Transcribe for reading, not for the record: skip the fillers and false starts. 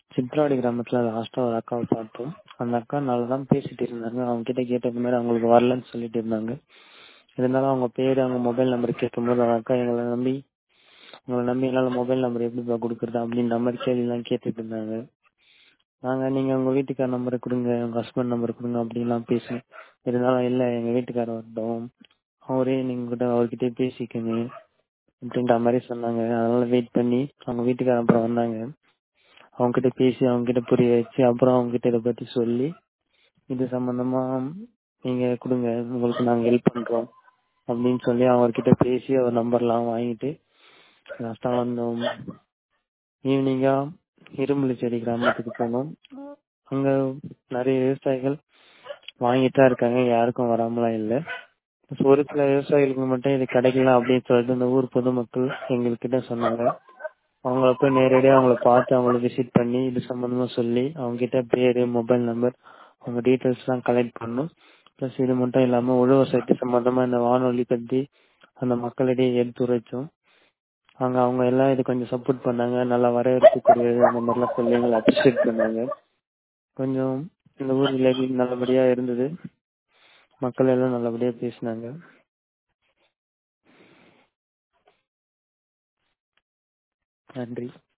சித்ராவடி கிராமத்துல லாஸ்டா ஒரு அக்காவை பார்த்தோம். அந்த அக்கா நல்லா தான் பேசிட்டு இருந்தாங்க. அவங்க கிட்ட கேட்டது மாதிரி அவங்களுக்கு வரலன்னு சொல்லிட்டு இருந்தாங்க. இருந்தாலும் அவங்க பேரு அவங்க மொபைல் நம்பர் கேட்கும்போது அந்த அக்கா உங்களை நம்பி என்னால மொபைல் நம்பர் எப்படிப்பா கொடுக்குறது அப்படின்ற மாதிரி கேள்வி எல்லாம் கேட்டுட்டு இருந்தாங்க. நீங்க உங்க வீட்டுக்கார நம்பரை கொடுங்க, உங்க ஹஸ்பண்ட் நம்பர் கொடுங்க அப்படின்லாம் பேசணும். இருந்தாலும் இல்ல எங்க வீட்டுக்காரர் வரட்டும், அவர்கிட்ட பேசிக்கங்க அப்படின்ற மாதிரி சொன்னாங்க. அதனால வெயிட் பண்ணி அவங்க வீட்டுக்காரர் அப்புறம் வந்தாங்க. அவங்க கிட்ட பேசி அவங்க கிட்ட புரிய வச்சு அப்புறம் அவங்க கிட்ட இதை பத்தி சொல்லி இது சம்பந்தமா நீங்க கொடுங்க, உங்களுக்கு நாங்க ஹெல்ப் பண்றோம் அப்படின்னு சொல்லி அவர்கிட்ட பேசி அவர் நம்பர்லாம் வாங்கிட்டு லாஸ்டா வந்தோம். ஈவினிங்கா இரும்புலிச்சேரி கிராமத்துக்கு போனோம். அங்க நிறைய விவசாயிகள் வாங்கிட்டு தான் இருக்காங்க, யாருக்கும் வராமலாம் இல்லை. ஒரு சில விவசாயிகளுக்கு மட்டும் இது கிடைக்கலாம் அப்படின்னு சொல்லிட்டு இந்த ஊர் பொதுமக்கள் எங்ககிட்ட சொன்னாங்க. அவங்கள போய் நேரடியாக அவங்கள பார்த்து அவங்கள விசிட் பண்ணி இது சம்பந்தமா சொல்லி அவங்க கிட்ட பேரு மொபைல் நம்பர் அவங்க டீட்டெயில்ஸ் எல்லாம் கலெக்ட் பண்ணும். பிளஸ் இது மட்டும் இல்லாம உழவர் சக்தி சம்பந்தமா இந்த வானொலி பத்தி அந்த மக்களிடையே எடுத்துரைச்சோம். அவங்க எல்லாம் இது கொஞ்சம் சப்போர்ட் பண்ணாங்க. நல்லா வரவேற்கக்கூடியது அந்த மாதிரிலாம் சொல்லி எங்களை அப்ரிஷியேட் பண்ணாங்க. கொஞ்சம் இந்த ஊர் விளையாட்டு நல்லபடியா இருந்தது. மக்கள் எல்லாம் நல்லபடியா பேசினாங்க. நன்றி.